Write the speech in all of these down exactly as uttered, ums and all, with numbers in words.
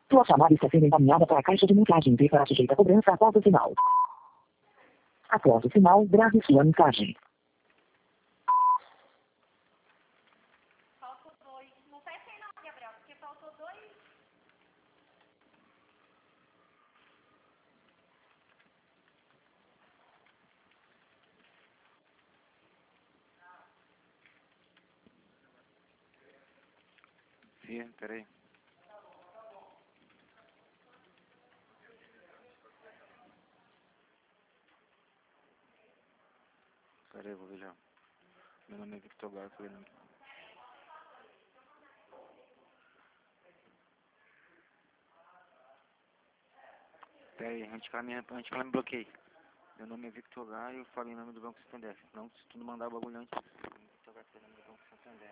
Sua chamada está sendo encaminhada para a caixa de mensagem e será sujeita a cobrança após o sinal. Após o sinal, grave sua mensagem. Faltou dois. Não fecha aí não, Gabriel, porque faltou dois. Sim, peraí. Peraí, vou ver já. Meu nome é Victor Gato. Peraí, antes que ela me, antes que ela me bloqueie. Meu nome é Victor Gato e eu falo em nome do Banco Santander. Não, se tu não mandar o bagulho antes. Victor Gato é o nome do Banco Santander.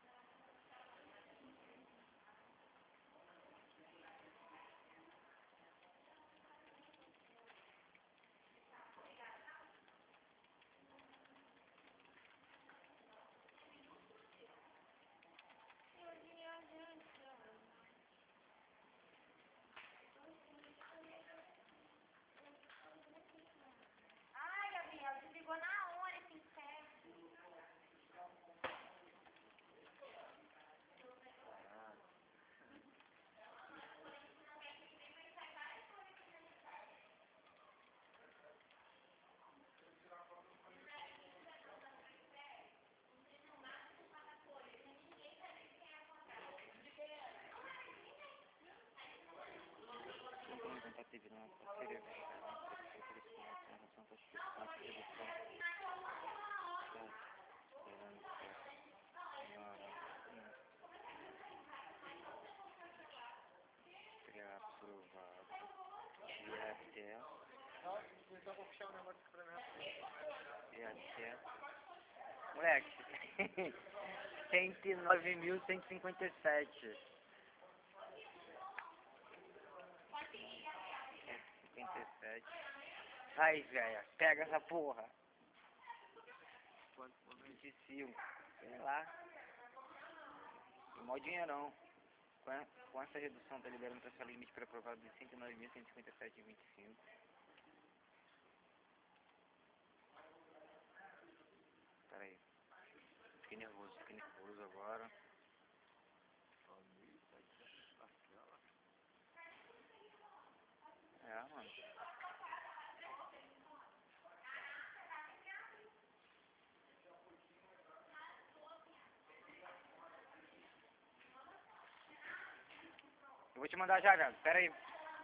Ai, Gabriel, desligou na hora esse inferno. Vamos tentar ter virado uma parceria fechada. Relação com as questões de redução. Aprovado. E até. Então vou fechar o negócio pra mim. E até. Moleque. cento e nove mil cento e cinquenta e sete. cinquenta e sete. Ai, velho. Pega essa porra. vinte e cinco. Sei lá. Mó dinheirão. Com, a, com essa redução, tá liberando essa limite para aprovado de cento e nove mil cento e cinquenta e sete vírgula vinte e cinco. Pera aí. Fiquei nervoso, fiquei nervoso agora. É, mano. Eu vou te mandar já, já. Pera aí.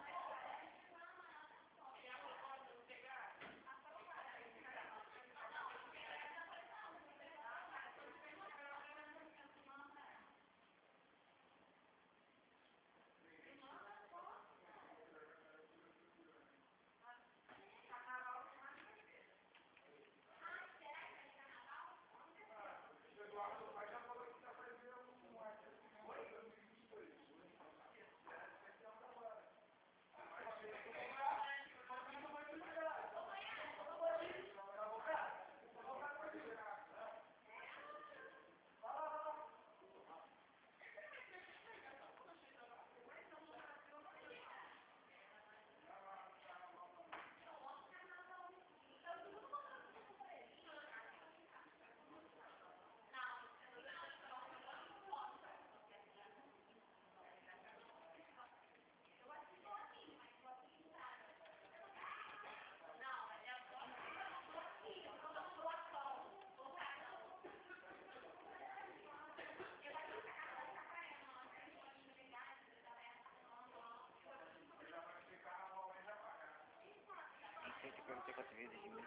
cento e quarenta e quatro vezes de mil.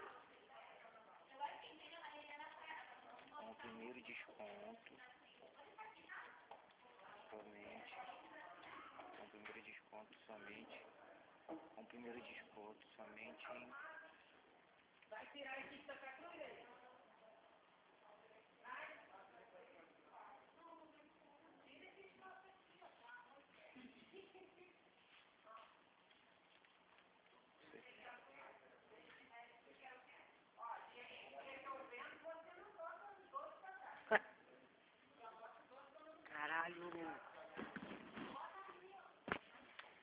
Com o primeiro desconto. Somente. Com o primeiro desconto somente. Com o primeiro desconto somente em. Vai tirar aqui da cruz. Caralho.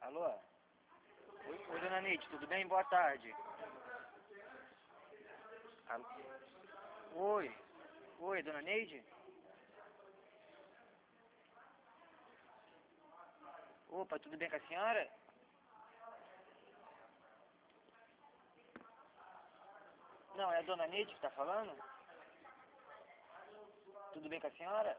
Alô? Oi, oi, dona Neide, tudo bem? Boa tarde. Alô? Oi. Oi, dona Neide? Opa, tudo bem com a senhora? Não, é a dona Neide que está falando? Tudo bem com a senhora?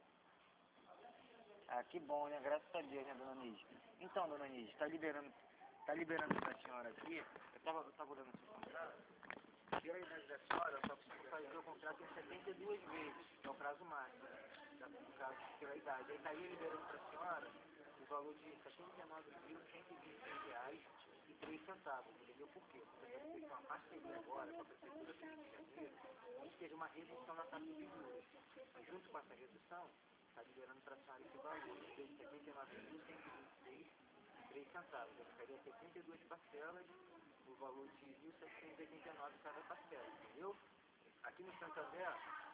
Ah, que bom, né? Graças a Deus, né, dona Neide? Então, dona Neide, está liberando, tá liberando para a senhora aqui. Eu estava eu tava olhando o seu contrato. Pela idade da senhora, eu só preciso fazer o contrato em setenta e duas vezes, que é o prazo máximo, da, no caso, pela idade. Aí estaria liberando para a senhora o valor de setenta e nove mil cento e vinte e seis reais e três centavos, entendeu? Por quê? Porque eu fiz uma parceria agora com a Prefeitura do Rio de Janeiro, onde teve uma redução na taxa de juros. E junto com essa redução, está liberando para a senhora esse valor, entendeu? De setenta e nove mil cento e vinte e seis e três centavos. Eu ficaria setenta e duas parcelas, o valor de mil setecentos e oitenta e nove cada parcela, entendeu? Aqui no Santander,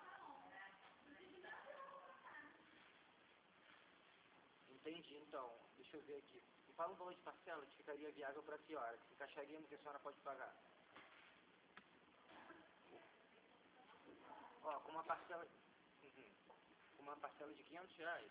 entendi, então, deixa eu ver aqui. Me fala um valor de parcela que ficaria viável para a senhora, que se encaixaria no que a senhora pode pagar. Ó, com uma parcela, uhum, com uma parcela de quinhentos reais.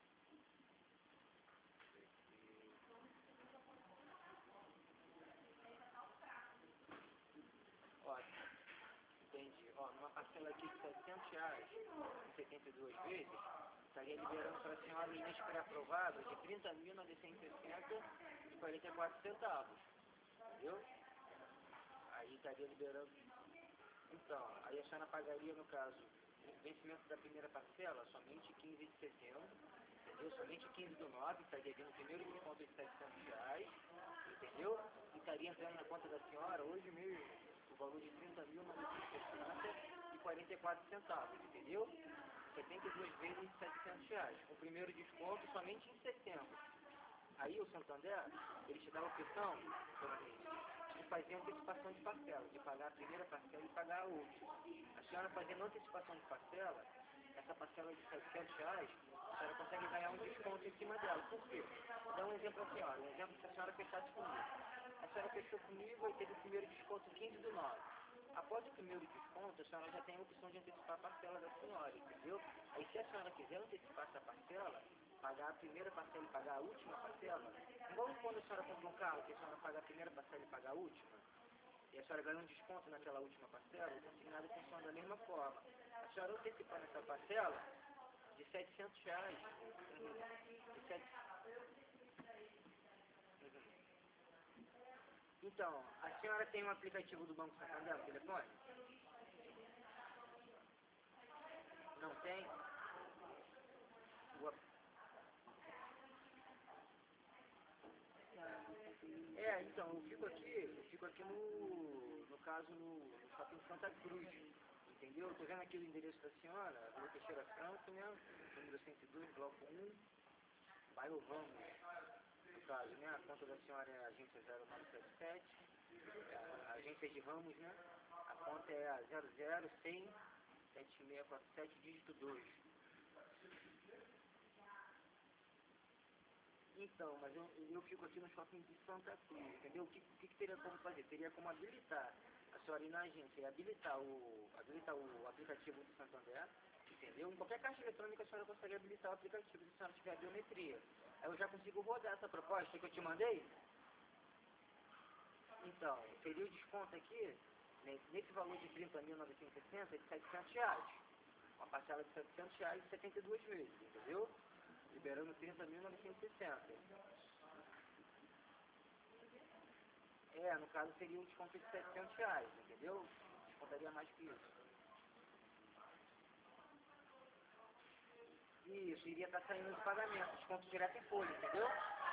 Ó, entendi. Ó, numa parcela aqui de setecentos reais, em setenta e duas vezes, estaria liberando para a senhora o limite pré-aprovado de trinta mil novecentos e sessenta e quarenta e quatro centavos. Entendeu? Aí estaria liberando. Então, aí a senhora pagaria, no caso, o vencimento da primeira parcela somente quinze de setembro, entendeu? Somente quinze do nove, estaria vindo o primeiro desconto de setecentos reais, entendeu? E estaria entrando na conta da senhora hoje mesmo o valor de trinta mil novecentos e sessenta e quarenta e quatro centavos, entendeu? setenta e duas vezes setecentos reais, com o primeiro desconto somente em setembro. Aí o Santander, ele te dá a opção, de fazer antecipação de parcela, de pagar a primeira parcela e pagar a última. A senhora fazendo antecipação de parcela, essa parcela de setecentos reais, a senhora consegue ganhar um desconto em cima dela. Por quê? Vou dar um exemplo à senhora, um exemplo se a senhora fechasse comigo. A senhora fechou comigo e teve o primeiro desconto quinze do nove. Após o primeiro desconto, a senhora já tem a opção de antecipar a parcela da senhora, entendeu? Aí se a senhora quiser antecipar essa parcela, pagar a primeira parcela e pagar a última parcela, igual quando a senhora compra um carro, que a senhora paga a primeira parcela e paga a última, e a senhora ganha um desconto naquela última parcela, o consignado funciona da mesma forma. A senhora antecipando essa parcela de setecentos reais, uhum, de sete... uhum. Então, a senhora tem um aplicativo do Banco Santander no telefone? Não tem? O... É, então, eu fico aqui, eu fico aqui no, no caso, no, no Shopping Santa Cruz, entendeu? Eu tô vendo aqui o endereço da senhora, Rua Teixeira Franco, né? Número cento e dois, bloco um, bairro Vamos, no caso, né? A conta da senhora é a agência zero nove sete sete, a agência de Ramos, né? A conta é a zero zero cem sete seis quatro sete, dígito dois. Então, mas eu, eu fico aqui no shopping de Santa Cruz, entendeu? O que, que, que teria como fazer? Teria como habilitar a senhora ir na agência e habilitar o, habilitar o aplicativo do Santander, entendeu? Em qualquer caixa eletrônica a senhora consegue habilitar o aplicativo se a senhora tiver a biometria. Aí eu já consigo rodar essa proposta que eu te mandei? Então, seria o desconto aqui, né, nesse valor de trinta mil novecentos e sessenta, de setecentos reais. Uma parcela de setecentos reais e setenta e duas vezes, entendeu? Liberando trinta mil novecentos e sessenta. É, no caso seria um desconto de setecentos reais, entendeu? Descontaria mais que isso. Isso, iria estar saindo de pagamento, desconto direto em folha, entendeu?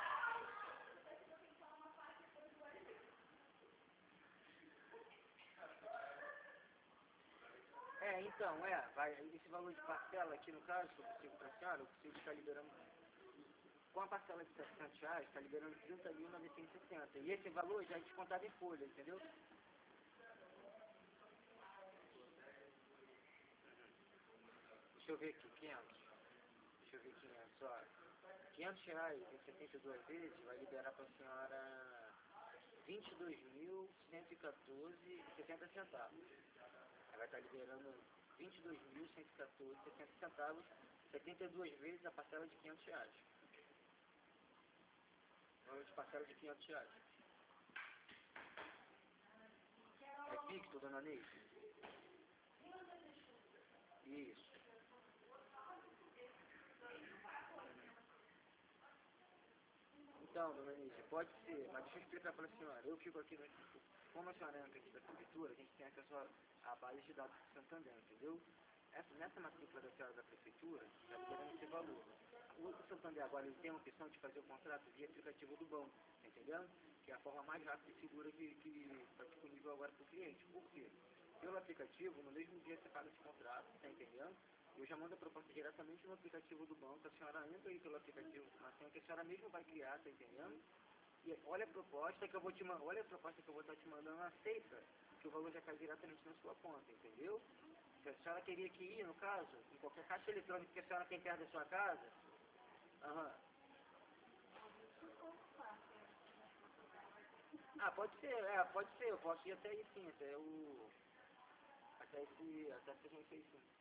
É, então, é, vai, esse valor de parcela aqui no caso, que eu consigo para a senhora, eu consigo estar liberando, com a parcela de setecentos reais, está liberando trinta mil novecentos e sessenta. E esse valor já é descontado em folha, entendeu? Deixa eu ver aqui, quinhentos. Deixa eu ver quinhentos, ó. quinhentos reais em setenta e duas vezes vai liberar para a senhora vinte e dois mil cento e quatorze e sessenta centavos. Ela vai estar liberando vinte e dois mil cento e quatorze e sessenta centavos, setenta e duas vezes a parcela de quinhentos reais. Normalmente parcela de quinhentos reais. É fixo, dona Neide? Isso. Então, dona Neide, pode ser, mas deixa eu explicar para a senhora. Eu fico aqui, no, como a senhora entra aqui da prefeitura, a gente tem acesso à base de dados do Santander, entendeu? Essa, nessa matrícula da senhora da prefeitura, está liberando esse valor. O, o Santander agora ele tem a opção de fazer o contrato via aplicativo do banco, tá entendendo? Que é a forma mais rápida e segura que está disponível agora para o cliente. Por quê? Pelo aplicativo, no mesmo dia você paga esse contrato, tá entendendo? Eu já mando a proposta diretamente no aplicativo do banco, a senhora entra aí pelo aplicativo de informação que a senhora mesmo vai criar, tá entendendo? E olha a proposta que eu vou te mandar, olha a proposta que eu vou estar te mandando, aceita, que o valor já cai diretamente na sua conta, entendeu? Se a senhora teria que ir, no caso, em qualquer caixa eletrônica que a senhora tem perto da sua casa, aham. Ah, pode ser, é, pode ser, eu posso ir até aí sim, até o. Até esse. Até essa agência aí sim.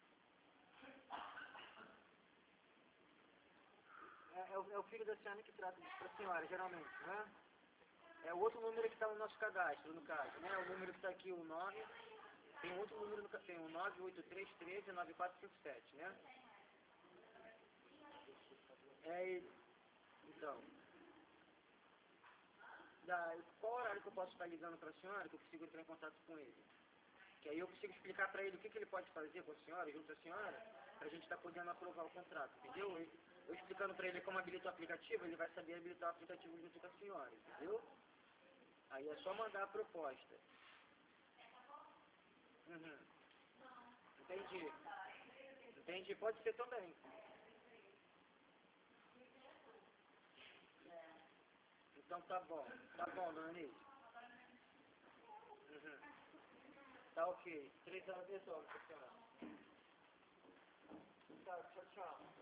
É, é, o, é o filho da senhora que trata disso para a senhora, geralmente, né? É o outro número que está no nosso cadastro, no caso, né? O número que está aqui, o nove, tem outro número, no, tem o nove oito três um três nove quatro cinco sete, né? É ele. Então, da, qual horário que eu posso estar ligando para a senhora, que eu consigo entrar em contato com ele? Que aí eu consigo explicar para ele o que, que ele pode fazer com a senhora, junto à senhora, para a gente estar podendo aprovar o contrato, entendeu? Eu, eu explicando para ele como habilitar o aplicativo, ele vai saber habilitar o aplicativo junto com a senhora, entendeu? Aí é só mandar a proposta. Uhum. Entendi. Entendi, pode ser também. Então tá bom. Tá bom, dona Anise. Uhum. Tá ok. Três horas de sono, senhora. Tá, tchau, tchau.